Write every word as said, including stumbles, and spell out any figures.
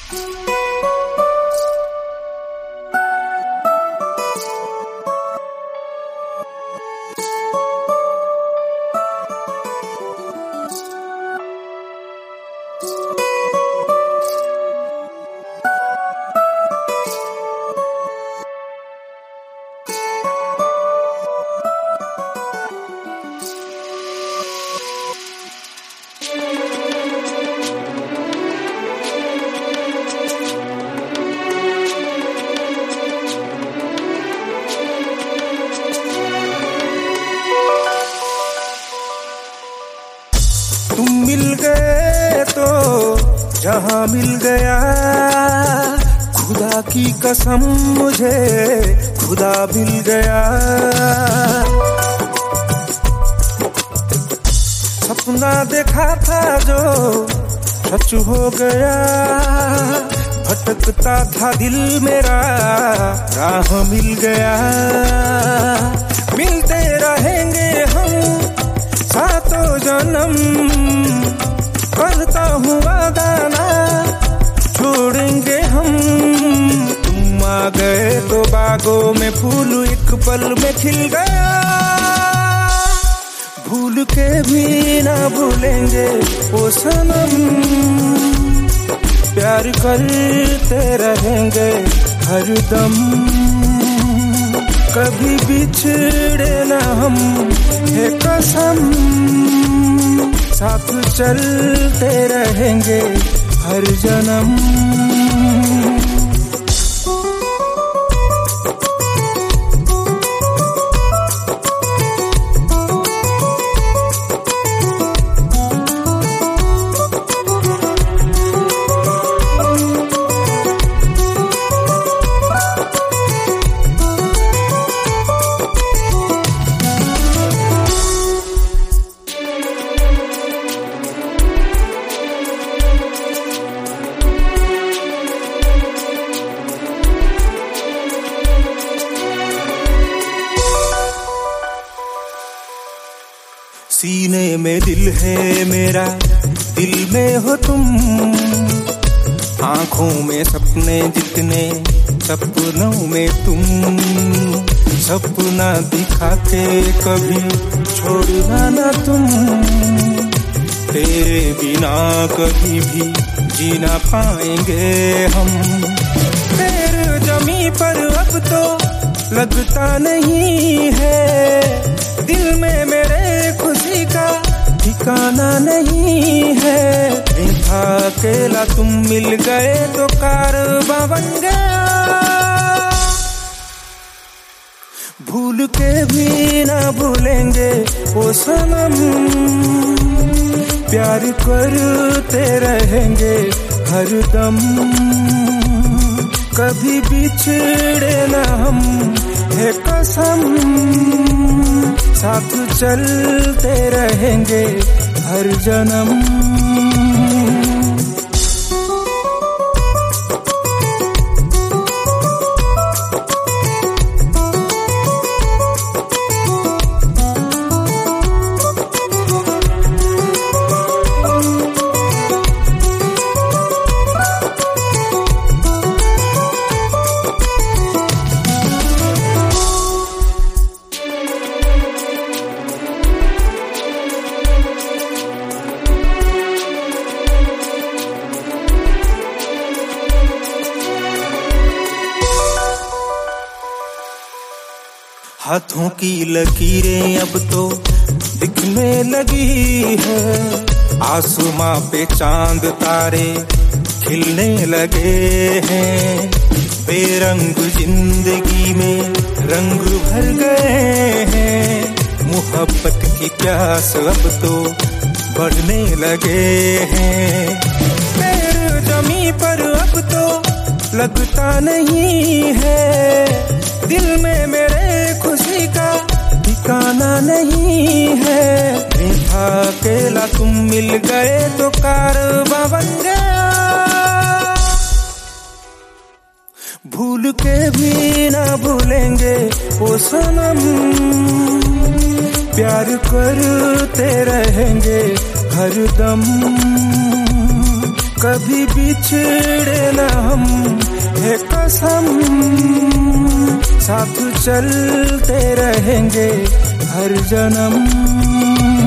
तुम मिल गए तो जहां मिल गया, खुदा की कसम मुझे खुदा मिल गया। सपना देखा था जो सच हो गया, भटकता था दिल मेरा राह मिल गया। मिलते रहेंगे हम सातों जन्म, करता हूँ वादा ना छोड़ेंगे हम। तुम आ गए तो बागों में फूल एक पल में खिल गया। भूल के भी ना भूलेंगे ओ सनम, प्यार करते रहेंगे हरदम। कभी बिछड़े ना हम है कसम, साथ चलते रहेंगे हर जन्म। सीने में दिल है मेरा, दिल में हो तुम। आँखों में सपने जितने, सपनों में तुम। सपना दिखा के कभी छोड़ना ना तुम, तेरे बिना कभी भी जी ना पाएंगे हम। तेरे जमी पर अब तो लगता नहीं है, दिल में मेरे खुशी का ठिकाना नहीं है। था अकेला तुम मिल गए तो कारवां बन गया। भूल के भी ना भूलेंगे ओ सनम, प्यार करते रहेंगे हरदम। कभी बिछड़े ना हम है कसम, साथ चलते रहेंगे हर जन्म। हाथों की लकीरें अब तो दिखने लगी है, आसमां पे चांद तारे खिलने लगे हैं। बेरंग जिंदगी में रंग भर गए हैं, मोहब्बत की प्यास अब तो बढ़ने लगे हैं। पैर जमी पर अब तो लगता नहीं है, दिल में मेरे खुशी का ठिकाना नहीं है। था अकेला तुम मिल गए तो कारवां बन गया। भूल के भी ना भूलेंगे ओ सनम, प्यार करते रहेंगे हरदम। कभी बिछड़े न हम, है कसम साथ चलते रहेंगे हर जन्म।